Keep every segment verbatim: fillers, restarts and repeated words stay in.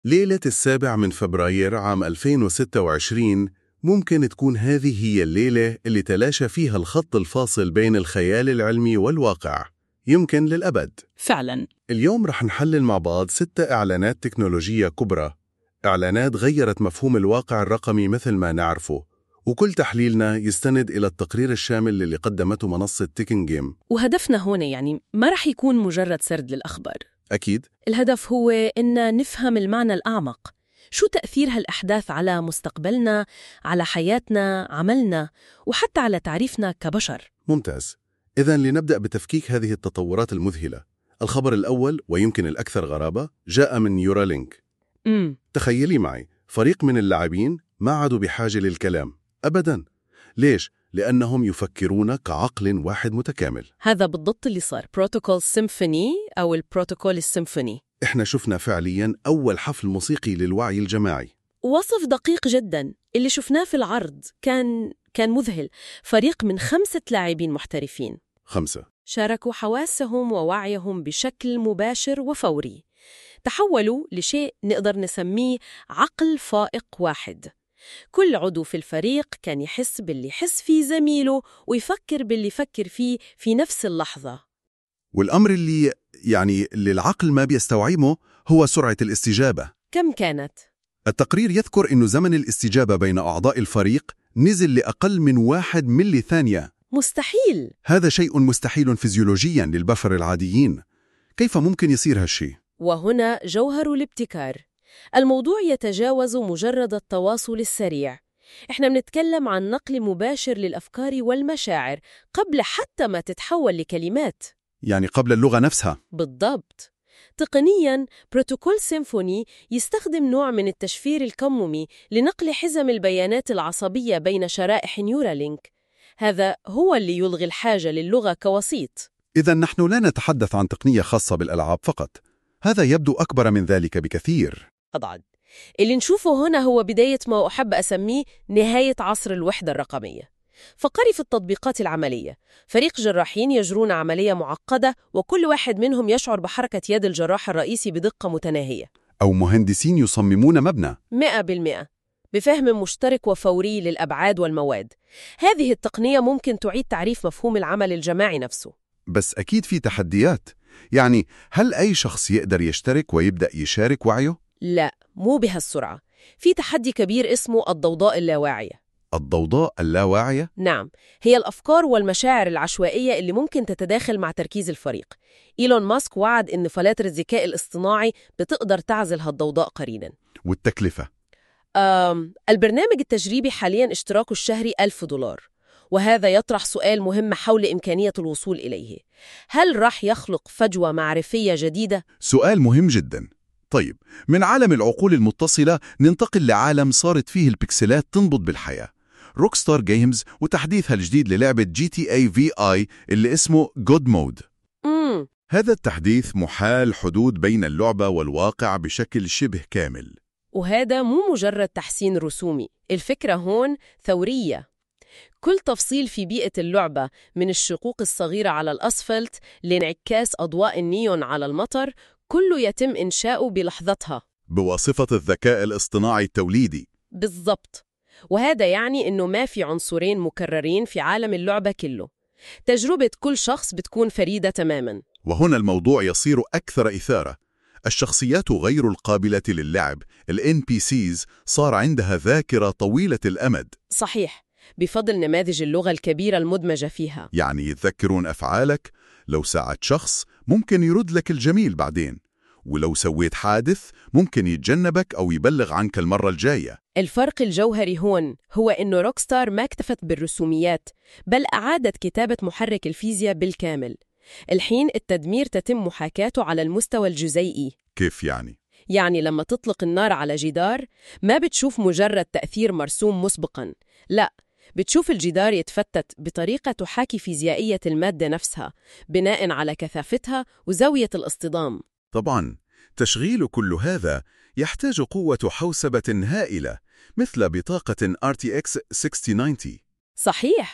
ليلة السابع من فبراير عام ألفين وستة وعشرين ممكن تكون هذه هي الليلة اللي تلاشى فيها الخط الفاصل بين الخيال العلمي والواقع، يمكن للأبد. فعلاً. اليوم رح نحلل مع بعض ستة إعلانات تكنولوجية كبرى، إعلانات غيرت مفهوم الواقع الرقمي مثل ما نعرفه، وكل تحليلنا يستند إلى التقرير الشامل اللي قدمته منصة تيكنجيم. وهدفنا هون يعني ما رح يكون مجرد سرد للأخبار. أكيد. الهدف هو إن نفهم المعنى الأعمق. شو تأثير هالأحداث على مستقبلنا، على حياتنا، عملنا، وحتى على تعريفنا كبشر؟ ممتاز. إذن لنبدأ بتفكيك هذه التطورات المذهلة. الخبر الأول ويمكن الأكثر غرابة جاء من نيورالينك. امم تخيلي معي، فريق من اللاعبين ما عادوا بحاجة للكلام أبداً. ليش؟ لأنهم يفكرون كعقل واحد متكامل. هذا بالضبط اللي صار، بروتوكول سيمفوني أو البروتوكول السيمفوني. إحنا شفنا فعلياً أول حفل موسيقي للوعي الجماعي. وصف دقيق جداً. اللي شفناه في العرض كان كان مذهل. فريق من خمسة لاعبين محترفين خمسة شاركوا حواسهم ووعيهم بشكل مباشر وفوري. تحولوا لشيء نقدر نسميه عقل فائق واحد. كل عضو في الفريق كان يحس باللي يحس فيه زميله ويفكر باللي يفكر فيه في نفس اللحظة. والأمر اللي يعني اللي العقل ما بيستوعبه هو سرعة الاستجابة. كم كانت؟ التقرير يذكر إنه زمن الاستجابة بين أعضاء الفريق نزل لأقل من واحد ملي ثانية. مستحيل. هذا شيء مستحيل فيزيولوجياً للبشر العاديين. كيف ممكن يصير هالشيء؟ وهنا جوهر الابتكار. الموضوع يتجاوز مجرد التواصل السريع. إحنا بنتكلم عن نقل مباشر للأفكار والمشاعر قبل حتى ما تتحول لكلمات. يعني قبل اللغة نفسها. بالضبط. تقنياً بروتوكول سيمفوني يستخدم نوع من التشفير الكمومي لنقل حزم البيانات العصبية بين شرائح نيورالينك. هذا هو اللي يلغي الحاجة للغة كوسيط. إذن نحن لا نتحدث عن تقنية خاصة بالألعاب فقط، هذا يبدو أكبر من ذلك بكثير. طبعاً. اللي نشوفه هنا هو بداية ما أحب أسميه نهاية عصر الوحدة الرقمية. فقري في التطبيقات العملية، فريق جراحين يجرون عملية معقدة وكل واحد منهم يشعر بحركة يد الجراح الرئيسي بدقة متناهية. أو مهندسين يصممون مبنى مئة بالمئة بفهم مشترك وفوري للأبعاد والمواد. هذه التقنية ممكن تعيد تعريف مفهوم العمل الجماعي نفسه. بس أكيد في تحديات. يعني هل أي شخص يقدر يشترك ويبدأ يشارك وعيه؟ لا، مو بهالسرعة. في تحدي كبير اسمه الضوضاء اللاواعية. الضوضاء اللاواعية؟ نعم، هي الأفكار والمشاعر العشوائية اللي ممكن تتداخل مع تركيز الفريق. إيلون ماسك وعد إن فلاتر الذكاء الاصطناعي بتقدر تعزل هالضوضاء قريباً. والتكلفة؟ أم البرنامج التجريبي حالياً اشتراكه الشهري ألف دولار، وهذا يطرح سؤال مهم حول إمكانية الوصول إليه. هل راح يخلق فجوة معرفية جديدة؟ سؤال مهم جداً. طيب، من عالم العقول المتصلة ننتقل لعالم صارت فيه البكسلات تنبض بالحياة. روكستار جيمز وتحديثها الجديد للعبة جي تي اي في اي اللي اسمه جود مود. مم. هذا التحديث محال حدود بين اللعبة والواقع بشكل شبه كامل. وهذا مو مجرد تحسين رسومي، الفكرة هون ثورية. كل تفصيل في بيئة اللعبة، من الشقوق الصغيرة على الأسفلت لانعكاس أضواء النيون على المطر، كله يتم إنشاؤه بلحظتها بواسطة الذكاء الاصطناعي التوليدي. بالضبط. وهذا يعني إنه ما في عنصرين مكررين في عالم اللعبة كله. تجربة كل شخص بتكون فريدة تماماً. وهنا الموضوع يصير أكثر إثارة. الشخصيات غير القابلة للعب، ال إن بي سيز، صار عندها ذاكرة طويلة الأمد. صحيح، بفضل نماذج اللغة الكبيرة المدمجة فيها. يعني يتذكرون أفعالك. لو ساعدت شخص ممكن يرد لك الجميل بعدين، ولو سويت حادث ممكن يتجنبك أو يبلغ عنك المرة الجاية. الفرق الجوهري هون هو إنه روكستار ما اكتفت بالرسوميات، بل أعادت كتابة محرك الفيزياء بالكامل. الحين التدمير تتم محاكاته على المستوى الجزيئي. كيف يعني؟ يعني لما تطلق النار على جدار ما بتشوف مجرد تأثير مرسوم مسبقاً، لا، بتشوف الجدار يتفتت بطريقة تحاكي فيزيائية المادة نفسها بناء على كثافتها وزاوية الاصطدام. طبعاً، تشغيل كل هذا يحتاج قوة حوسبة هائلة مثل بطاقة آر تي إكس ستين تسعين. صحيح.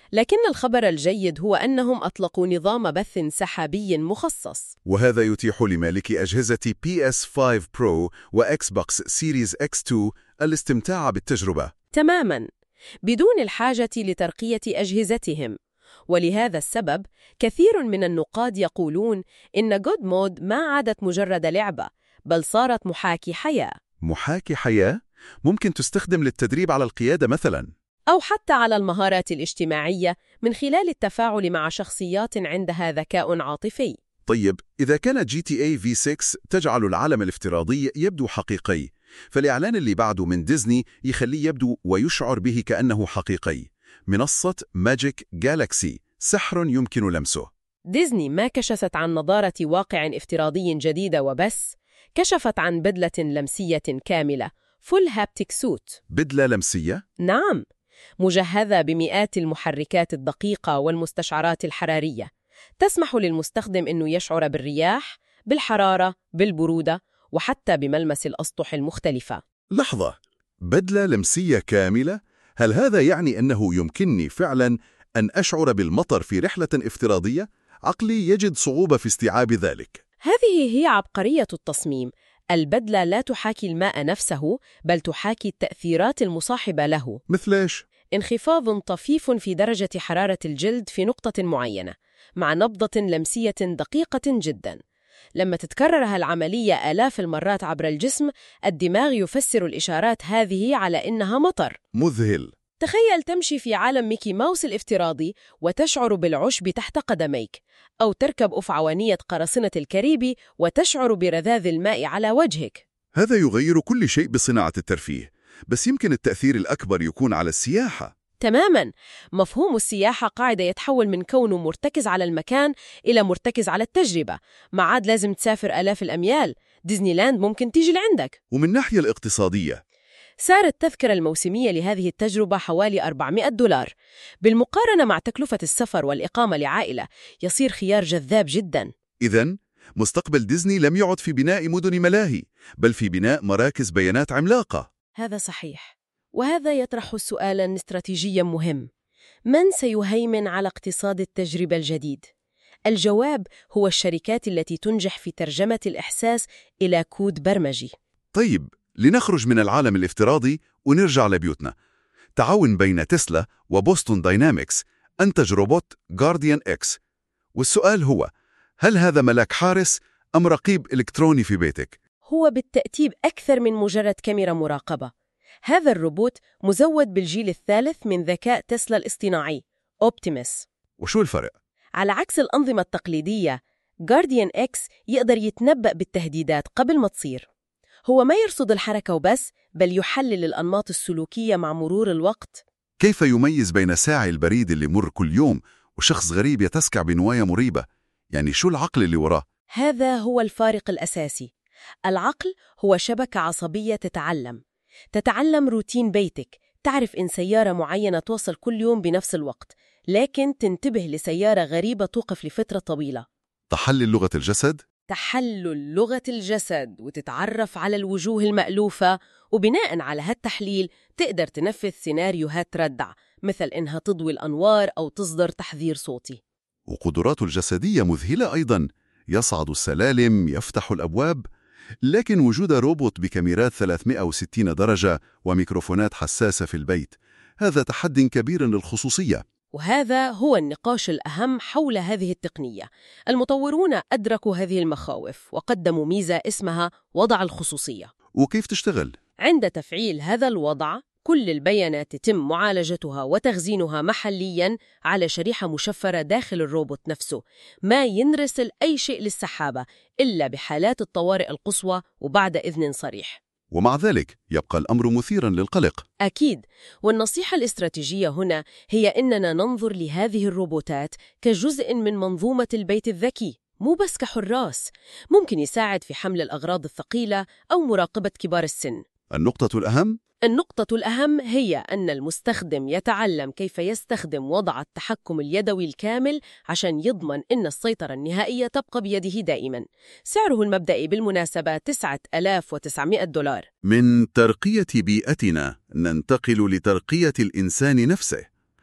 لكن الخبر الجيد هو أنهم أطلقوا نظام بث سحابي مخصص. وهذا يتيح لمالكي أجهزة بي إس فايف برو وإكس بوكس سيريز إكس تو الاستمتاع بالتجربة تماماً، بدون الحاجة لترقية أجهزتهم. ولهذا السبب كثير من النقاد يقولون إن جود مود ما عادت مجرد لعبة، بل صارت محاكي حياة. محاكي حياة؟ ممكن تستخدم للتدريب على القيادة مثلاً، أو حتى على المهارات الاجتماعية من خلال التفاعل مع شخصيات عندها ذكاء عاطفي. طيب، إذا كانت جي تي إيه في ستة تجعل العالم الافتراضي يبدو حقيقي، فالإعلان اللي بعده من ديزني يخليه يبدو ويشعر به كأنه حقيقي. منصة ماجيك جالاكسي، سحر يمكن لمسه. ديزني ما كشفت عن نظارة واقع افتراضي جديدة وبس، كشفت عن بدلة لمسية كاملة، فول هابتيك سوت. بدلة لمسية؟ نعم، مجهزة بمئات المحركات الدقيقة والمستشعرات الحرارية، تسمح للمستخدم أنه يشعر بالرياح، بالحرارة، بالبرودة، وحتى بملمس الأسطح المختلفة. لحظة، بدلة لمسية كاملة؟ هل هذا يعني أنه يمكنني فعلاً أن أشعر بالمطر في رحلة افتراضية؟ عقلي يجد صعوبة في استيعاب ذلك. هذه هي عبقرية التصميم. البدلة لا تحاكي الماء نفسه، بل تحاكي التأثيرات المصاحبة له. مثل إيش؟ انخفاض طفيف في درجة حرارة الجلد في نقطة معينة، مع نبضة لمسية دقيقة جداً. لما تتكرر هالعملية آلاف المرات عبر الجسم، الدماغ يفسر الإشارات هذه على إنها مطر. مذهل. تخيل تمشي في عالم ميكي ماوس الافتراضي وتشعر بالعشب تحت قدميك، أو تركب أفعوانية قراصنة الكاريبي وتشعر برذاذ الماء على وجهك. هذا يغير كل شيء بصناعة الترفيه، بس يمكن التأثير الأكبر يكون على السياحة. تماماً، مفهوم السياحة قاعدة يتحول من كونه مرتكز على المكان إلى مرتكز على التجربة. ما عاد لازم تسافر آلاف الأميال، ديزني لاند ممكن تيجي لعندك. ومن ناحية الاقتصادية، سعر التذكرة الموسمية لهذه التجربة حوالي أربعمائة دولار. بالمقارنة مع تكلفة السفر والإقامة لعائلة، يصير خيار جذاب جداً. إذن مستقبل ديزني لم يعد في بناء مدن ملاهي، بل في بناء مراكز بيانات عملاقة. هذا صحيح، وهذا يطرح سؤالاً استراتيجياً مهم: من سيهيمن على اقتصاد التجربة الجديد؟ الجواب هو الشركات التي تنجح في ترجمة الإحساس إلى كود برمجي. طيب، لنخرج من العالم الافتراضي ونرجع لبيوتنا. تعاون بين تسلا وبوستون داينامكس أنتج روبوت غارديان إكس، والسؤال هو: هل هذا ملاك حارس أم رقيب إلكتروني في بيتك؟ هو بالتأكيد أكثر من مجرد كاميرا مراقبة. هذا الروبوت مزود بالجيل الثالث من ذكاء تسلا الاصطناعي أوبتيموس. وشو الفرق؟ على عكس الأنظمة التقليدية، غارديان إكس يقدر يتنبأ بالتهديدات قبل ما تصير. هو ما يرصد الحركة وبس، بل يحلل الأنماط السلوكية مع مرور الوقت. كيف يميز بين ساعي البريد اللي مر كل يوم وشخص غريب يتسكع بنوايا مريبة؟ يعني شو العقل اللي وراه؟ هذا هو الفارق الأساسي. العقل هو شبكة عصبية تتعلم. تتعلم روتين بيتك، تعرف إن سيارة معينة توصل كل يوم بنفس الوقت، لكن تنتبه لسيارة غريبة توقف لفترة طويلة. تحلل لغة الجسد؟ تحلل لغة الجسد، وتتعرف على الوجوه المألوفة، وبناء على هالتحليل تقدر تنفذ سيناريوهات ردع، مثل إنها تضوي الأنوار أو تصدر تحذير صوتي. وقدراته الجسدية مذهلة أيضاً، يصعد السلالم، يفتح الأبواب. لكن وجود روبوت بكاميرات ثلاثمائة وستين درجة وميكروفونات حساسة في البيت، هذا تحد كبير للخصوصية. وهذا هو النقاش الأهم حول هذه التقنية. المطورون أدركوا هذه المخاوف وقدموا ميزة اسمها وضع الخصوصية. وكيف تشتغل؟ عند تفعيل هذا الوضع، كل البيانات يتم معالجتها وتخزينها محلياً على شريحة مشفرة داخل الروبوت نفسه. ما ينرسل أي شيء للسحابة إلا بحالات الطوارئ القصوى وبعد إذن صريح. ومع ذلك يبقى الأمر مثيراً للقلق. أكيد، والنصيحة الاستراتيجية هنا هي إننا ننظر لهذه الروبوتات كجزء من منظومة البيت الذكي، مو بس كحراس. ممكن يساعد في حمل الأغراض الثقيلة أو مراقبة كبار السن. النقطة الأهم؟ النقطة الأهم هي أن المستخدم يتعلم كيف يستخدم وضع التحكم اليدوي الكامل عشان يضمن أن السيطرة النهائية تبقى بيده دائماً. سعره المبدئي بالمناسبة تسعة آلاف وتسعمائة دولار. من ترقية بيئتنا ننتقل لترقية الإنسان نفسه.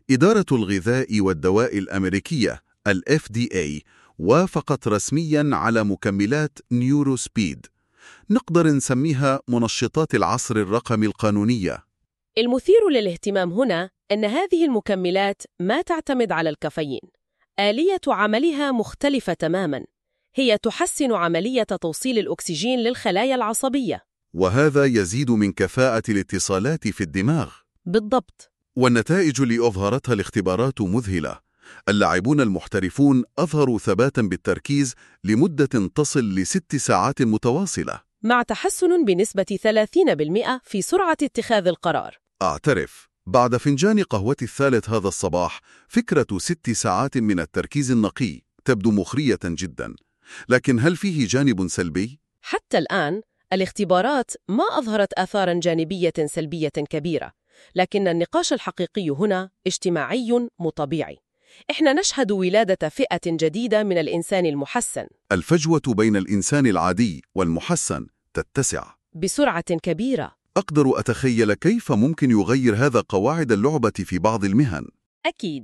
إدارة الغذاء والدواء الأمريكية ال إف دي إيه وافقت رسمياً على مكملات نيوروسبيد، نقدر نسميها منشطات العصر الرقمي القانونية. المثير للاهتمام هنا أن هذه المكملات ما تعتمد على الكافيين. آلية عملها مختلفة تماماً، هي تحسن عملية توصيل الأكسجين للخلايا العصبية، وهذا يزيد من كفاءة الاتصالات في الدماغ. بالضبط. والنتائج اللي أظهرتها الاختبارات مذهلة. اللاعبون المحترفون أظهروا ثباتاً بالتركيز لمدة تصل لست ساعات متواصلة، مع تحسن بنسبة ثلاثين بالمئة في سرعة اتخاذ القرار. أعترف، بعد فنجان قهوتي الثالث هذا الصباح، فكرة ست ساعات من التركيز النقي تبدو مغرية جداً، لكن هل فيه جانب سلبي؟ حتى الآن، الاختبارات ما أظهرت آثاراً جانبية سلبية كبيرة، لكن النقاش الحقيقي هنا اجتماعي مطبيعي. إحنا نشهد ولادة فئة جديدة من الإنسان المحسن. الفجوة بين الإنسان العادي والمحسن تتسع بسرعة كبيرة. أقدر أتخيل كيف ممكن يغير هذا قواعد اللعبة في بعض المهن. أكيد.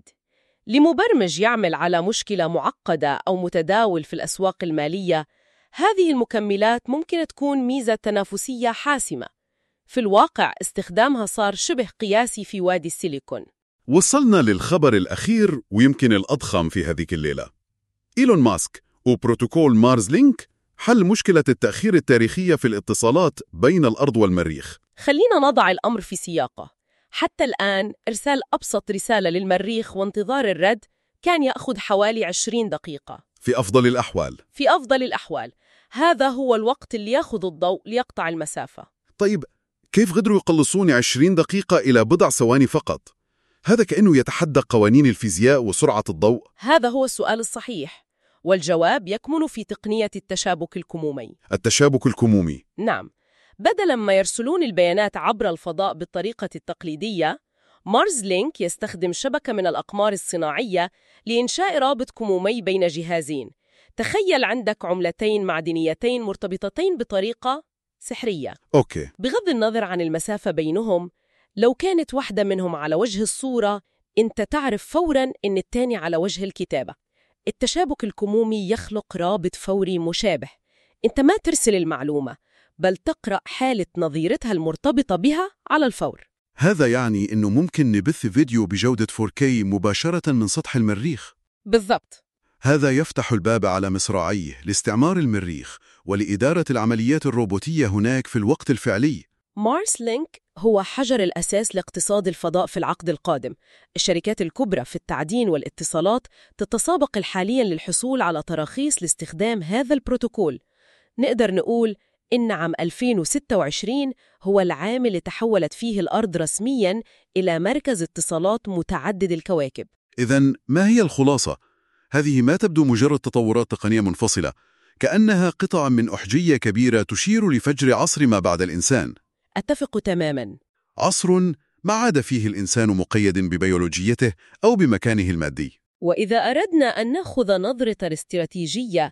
لمبرمج يعمل على مشكلة معقدة أو متداول في الأسواق المالية، هذه المكملات ممكن تكون ميزة تنافسية حاسمة. في الواقع استخدامها صار شبه قياسي في وادي السيليكون. وصلنا للخبر الأخير ويمكن الأضخم في هذه الليلة. إيلون ماسك وبروتوكول مارس لينك حل مشكلة التأخير التاريخية في الاتصالات بين الأرض والمريخ. خلينا نضع الأمر في سياقه. حتى الآن إرسال أبسط رسالة للمريخ وانتظار الرد كان يأخذ حوالي عشرين دقيقة. في أفضل الأحوال. في أفضل الأحوال. هذا هو الوقت اللي يأخذ الضوء ليقطع المسافة. طيب، كيف قدروا يقلصون عشرين دقيقة إلى بضع ثواني فقط؟ هذا كأنه يتحدى قوانين الفيزياء وسرعة الضوء. هذا هو السؤال الصحيح، والجواب يكمن في تقنية التشابك الكمومي. التشابك الكمومي. نعم. بدلاً ما يرسلون البيانات عبر الفضاء بالطريقة التقليدية، مارس لينك يستخدم شبكة من الأقمار الصناعية لإنشاء رابط كمومي بين جهازين. تخيل عندك عملتين معدنيتين مرتبطتين بطريقة سحرية. أوكي. بغض النظر عن المسافة بينهم، لو كانت واحدة منهم على وجه الصورة، أنت تعرف فوراً أن الثاني على وجه الكتابة. التشابك الكمومي يخلق رابط فوري مشابه. أنت ما ترسل المعلومة، بل تقرأ حالة نظيرتها المرتبطة بها على الفور. هذا يعني أنه ممكن نبث فيديو بجودة فور كي مباشرة من سطح المريخ. بالضبط. هذا يفتح الباب على مصراعيه لاستعمار المريخ ولإدارة العمليات الروبوتية هناك في الوقت الفعلي. مارس لينك هو حجر الأساس لاقتصاد الفضاء في العقد القادم. الشركات الكبرى في التعدين والاتصالات تتسابق حالياً للحصول على تراخيص لاستخدام هذا البروتوكول. نقدر نقول إن عام ألفين وستة وعشرين هو العام اللي تحولت فيه الأرض رسمياً إلى مركز اتصالات متعدد الكواكب. إذن ما هي الخلاصة؟ هذه ما تبدو مجرد تطورات تقنية منفصلة، كأنها قطع من أحجية كبيرة تشير لفجر عصر ما بعد الإنسان. أتفق تماماً. عصر ما عاد فيه الإنسان مقيد ببيولوجيته أو بمكانه المادي. وإذا أردنا أن نأخذ نظرة الاستراتيجية،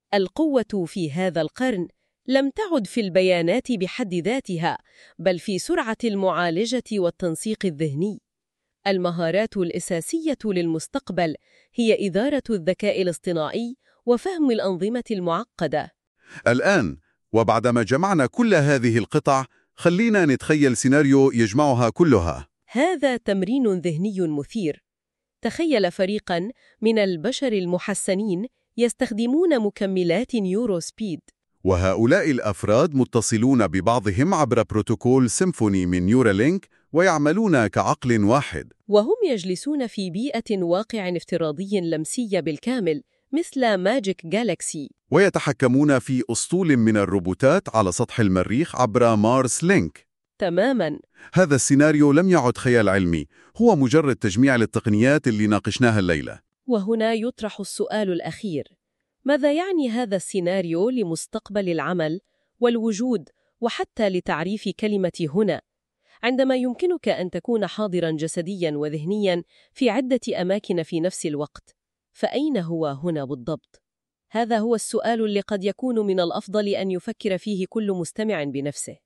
القوة في هذا القرن لم تعد في البيانات بحد ذاتها، بل في سرعة المعالجة والتنسيق الذهني. المهارات الأساسية للمستقبل هي إدارة الذكاء الاصطناعي وفهم الأنظمة المعقدة. الآن وبعدما جمعنا كل هذه القطع، خلينا نتخيل سيناريو يجمعها كلها. هذا تمرين ذهني مثير. تخيل فريقاً من البشر المحسنين يستخدمون مكملات نيوروسبيد، وهؤلاء الأفراد متصلون ببعضهم عبر بروتوكول سيمفوني من نيورالينك ويعملون كعقل واحد، وهم يجلسون في بيئة واقع افتراضي لمسية بالكامل مثل ماجيك جالاكسي، ويتحكمون في أسطول من الروبوتات على سطح المريخ عبر مارس لينك. تماماً. هذا السيناريو لم يعد خيال علمي، هو مجرد تجميع للتقنيات اللي ناقشناها الليلة. وهنا يطرح السؤال الأخير: ماذا يعني هذا السيناريو لمستقبل العمل والوجود وحتى لتعريف كلمة هنا؟ عندما يمكنك أن تكون حاضراً جسدياً وذهنياً في عدة أماكن في نفس الوقت، فأين هو هنا بالضبط؟ هذا هو السؤال اللي قد يكون من الأفضل أن يفكر فيه كل مستمع بنفسه.